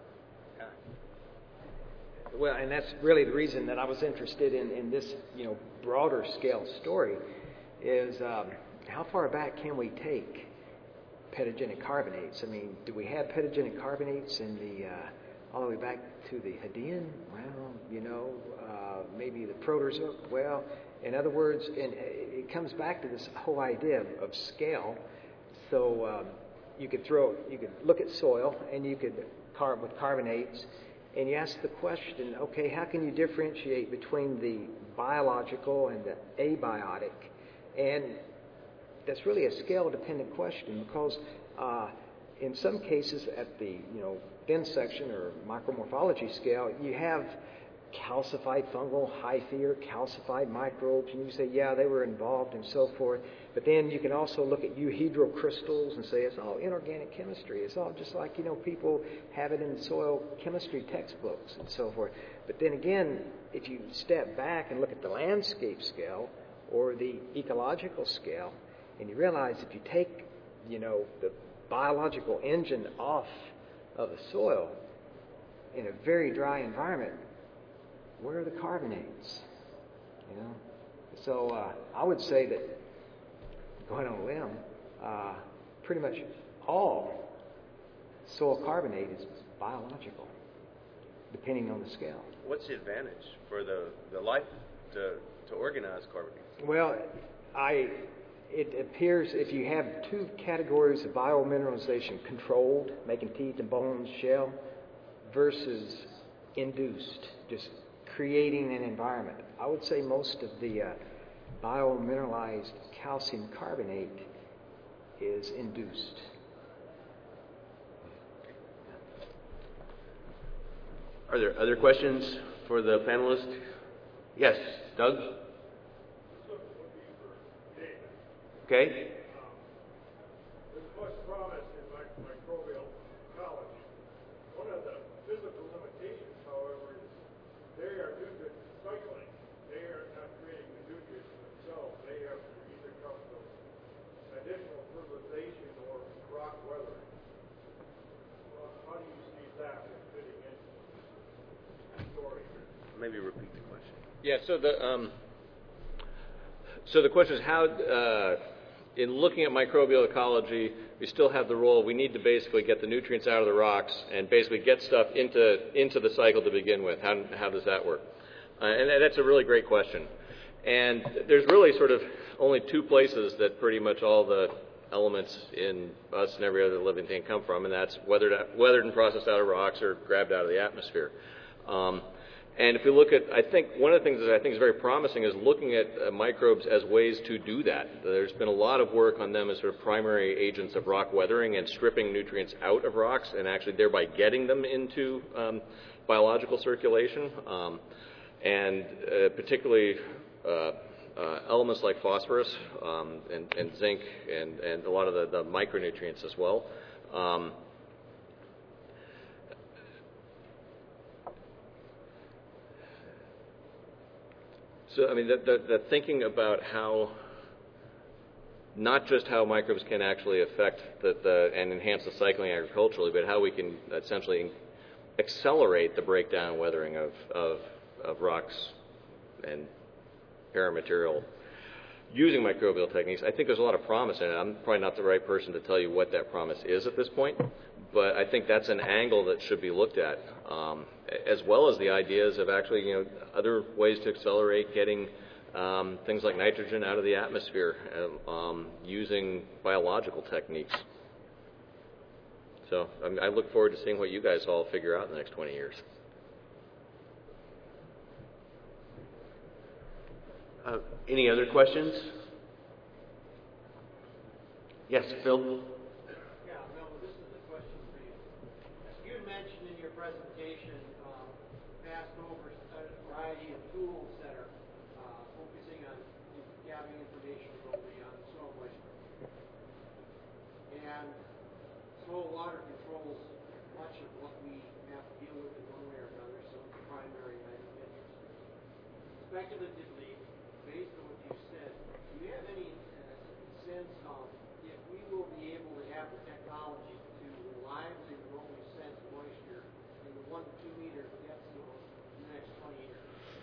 Well, and that's really the reason that I was interested in, in this, you know, broader scale story is um, how far back can we take pedogenic carbonates? I mean, do we have pedogenic carbonates in the uh, all the way back to the Hadean? Well, you know, uh, maybe the Proterozoic. Well, in other words, and it comes back to this whole idea of, of scale. So um, you could throw, you could look at soil, and you could carb with carbonates. And you ask the question, okay, how can you differentiate between the biological and the abiotic? And that's really a scale-dependent question because uh, in some cases at the you know thin section or micromorphology scale, you have calcified fungal hyphae or calcified microbes, and you say, yeah, they were involved and so forth. But then you can also look at euhedral crystals and say it's all inorganic chemistry. It's all just like, you know, people have it in soil chemistry textbooks and so forth. But then again, if you step back and look at the landscape scale or the ecological scale, and you realize if you take, you know, the biological engine off of the soil in a very dry environment, where are the carbonates? You know, so uh, I would say that, going on a limb, uh, pretty much all soil carbonate is biological, depending on the scale. What's the advantage for the, the life to, to organize carbonate? Well, I it appears if you have two categories of biomineralization, controlled, making teeth and bones, shell, versus induced, just creating an environment. I would say most of the uh, biomineralized calcium carbonate is induced. Are there other questions for the panelists? Yes, Doug? Okay. There's much promise in microbial ecology. One of the physical limitations, however, is they are due to cycling. They are not creating the nutrients themselves. They have to either come from additional fertilization or rock weathering. Well, how do you see that fitting in the story? Maybe repeat the question. Yeah. So the um, so the question is how. Uh, In looking at microbial ecology, we still have the role. We need to basically get the nutrients out of the rocks and basically get stuff into into the cycle to begin with. How how does that work? Uh, and that's a really great question. And there's really sort of only two places that pretty much all the elements in us and every other living thing come from, and that's weathered weathered and processed out of rocks or grabbed out of the atmosphere. Um, And if we look at, I think one of the things that I think is very promising is looking at uh, microbes as ways to do that. There's been a lot of work on them as sort of primary agents of rock weathering and stripping nutrients out of rocks and actually thereby getting them into um, biological circulation. Um, and uh, particularly uh, uh, elements like phosphorus um, and, and zinc and, and a lot of the, the micronutrients as well. Um, So, I mean, the, the, the thinking about how, not just how microbes can actually affect the, the, and enhance the cycling agriculturally, but how we can essentially accelerate the breakdown and weathering of, of, of rocks and paramaterial using microbial techniques. I think there's a lot of promise in it. I'm probably not the right person to tell you what that promise is at this point, but I think that's an angle that should be looked at, um, as well as the ideas of actually, you know, other ways to accelerate getting um, things like nitrogen out of the atmosphere uh, um, using biological techniques. So I, mean, I look forward to seeing what you guys all figure out in the next twenty years. Uh, any other questions? Yes, Phil? Yeah, Mel, this is a question for you. You had mentioned in your presentation, um, passed over a variety of tools that are uh, focusing on gathering information locally on soil moisture. And soil water controls much of what we have to deal with in one way or another, so it's a primary item of interest. Speculatively, based on what you said, do you have any uh, sense of if we will be able to have the technology to reliably remotely sense moisture in the one to two meter depth zone in the next twenty years?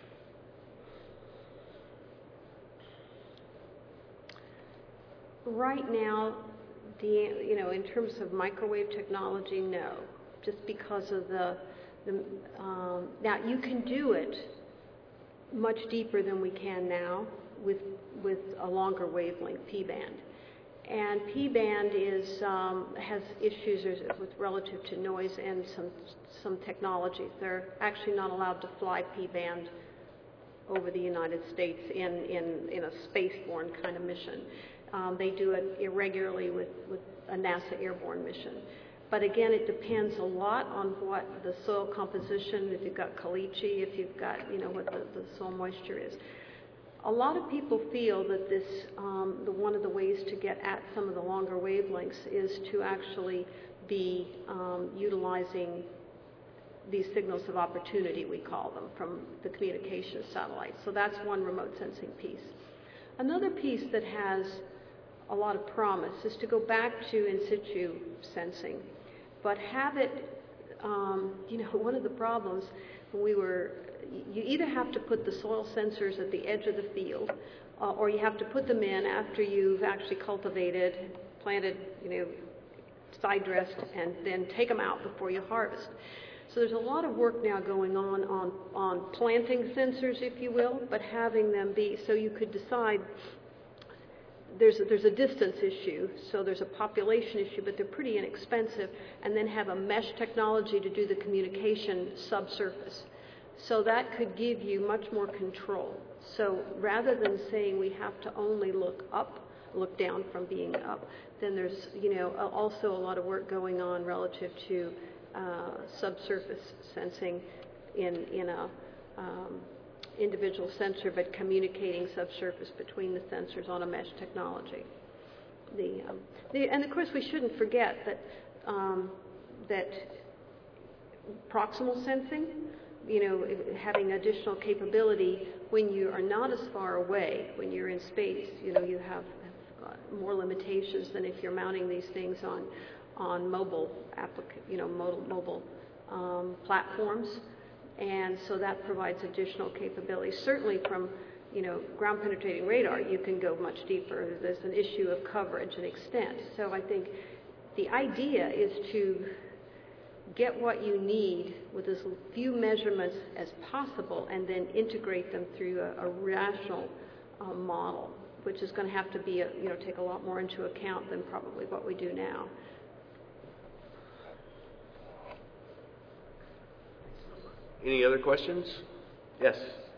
Right now, the you know, in terms of microwave technology, no, just because of the, the um, now you can do it much deeper than we can now with with a longer wavelength P-band. And P-band is um, has issues with relative to noise and some some technologies. They're actually not allowed to fly P-band over the United States in, in, in a spaceborne kind of mission. Um, they do it irregularly with, with a NASA airborne mission. But again, it depends a lot on what the soil composition, if you've got caliche, if you've got, you know, what the, the soil moisture is. A lot of people feel that this, um, the, one of the ways to get at some of the longer wavelengths is to actually be um, utilizing these signals of opportunity, we call them, from the communication satellites. So that's one remote sensing piece. Another piece that has a lot of promise is to go back to in situ sensing, but have it, um, you know, one of the problems when we were, you either have to put the soil sensors at the edge of the field, uh, or you have to put them in after you've actually cultivated, planted, you know, side dressed, and then take them out before you harvest. So there's a lot of work now going on on, on planting sensors, if you will, but having them be, so you could decide, there's a, there's a distance issue, so there's a population issue, but they're pretty inexpensive, and then have a mesh technology to do the communication subsurface. So that could give you much more control. So rather than saying we have to only look up, look down from being up, then there's, you know, also a lot of work going on relative to uh, subsurface sensing in, in a um, individual sensor, but communicating subsurface between the sensors on a mesh technology. The, um, the, and of course, we shouldn't forget that um, that proximal sensing, you know, having additional capability when you are not as far away, when you're in space, you know, you have uh, more limitations than if you're mounting these things on on mobile applic- you know, mobile, mobile um, platforms. And so that provides additional capability. Certainly from, you know, ground penetrating radar, you can go much deeper. There's an issue of coverage and extent. So I think the idea is to get what you need with as few measurements as possible and then integrate them through a, a rational uh, model, which is going to have to be, a, you know, take a lot more into account than probably what we do now. Any other questions? Yes.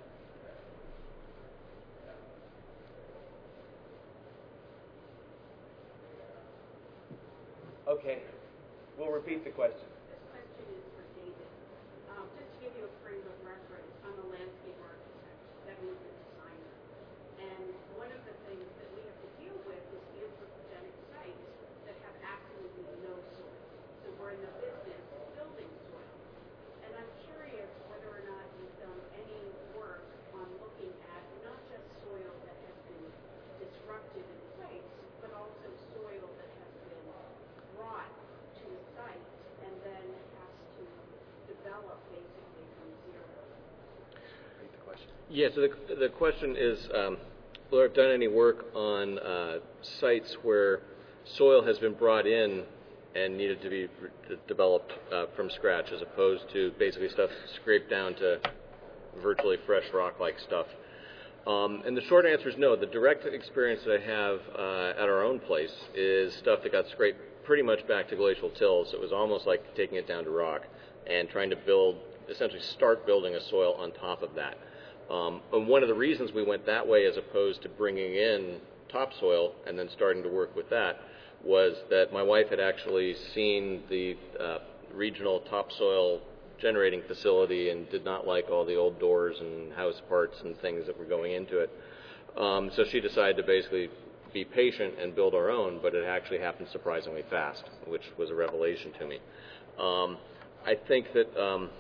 Okay. We'll repeat the question. This question is for David. Um, just to give you a frame of reference, I'm a landscape architect. That means a designer. And one of the things that we have to deal with is anthropogenic sites that have absolutely no soil. So we're in the business of building soil. And I'm curious whether or not you've done any work on looking at not just soil that has been disrupted in place, but also soil that has been brought to a site and then has to develop basically from zero. Repeat the question. Yeah, so the, the question is, um, whether I've done any work on uh, sites where soil has been brought in and needed to be re- developed uh, from scratch, as opposed to basically stuff scraped down to virtually fresh rock-like stuff. Um, and the short answer is no. The direct experience that I have uh, at our own place is stuff that got scraped pretty much back to glacial tills. It was almost like taking it down to rock and trying to build, essentially start building a soil on top of that. Um, and one of the reasons we went that way as opposed to bringing in topsoil and then starting to work with that was that my wife had actually seen the uh, regional topsoil generating facility and did not like all the old doors and house parts and things that were going into it. Um, so she decided to basically be patient and build our own, but it actually happened surprisingly fast, which was a revelation to me. Um, I think that um,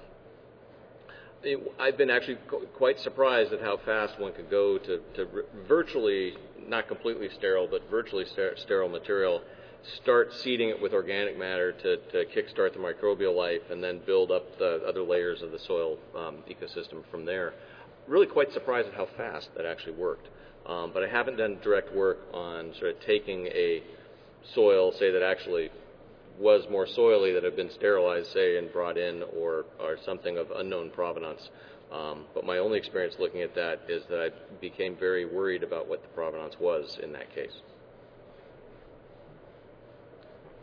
it, I've been actually qu- quite surprised at how fast one could go to, to r- virtually, not completely sterile, but virtually ster- sterile material, start seeding it with organic matter to, to kickstart the microbial life, and then build up the other layers of the soil um, ecosystem from there. Really quite surprised at how fast that actually worked. Um, but I haven't done direct work on sort of taking a soil, say, that actually was more soily that had been sterilized, say, and brought in, or, or something of unknown provenance. Um, but my only experience looking at that is that I became very worried about what the provenance was in that case.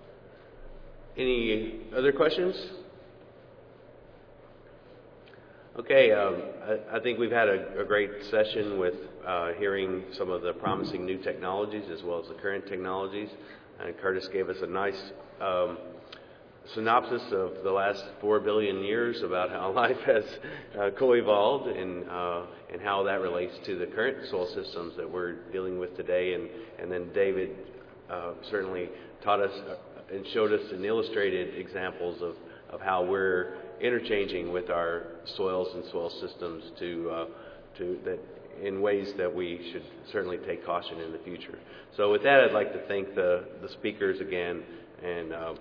Any other questions? Okay, um, I, I think we've had a, a great session with uh, hearing some of the promising new technologies as well as the current technologies. And Curtis gave us a nice um, synopsis of the last four billion years about how life has uh, co-evolved and uh, and how that relates to the current soil systems that we're dealing with today. And, and then David uh, certainly taught us and showed us and illustrated examples of, of how we're interchanging with our soils and soil systems to uh, to that in ways that we should certainly take caution in the future. So with that, I'd like to thank the, the speakers again, and uh,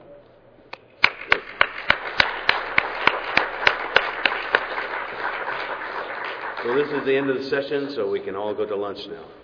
so this is the end of the session, so we can all go to lunch now.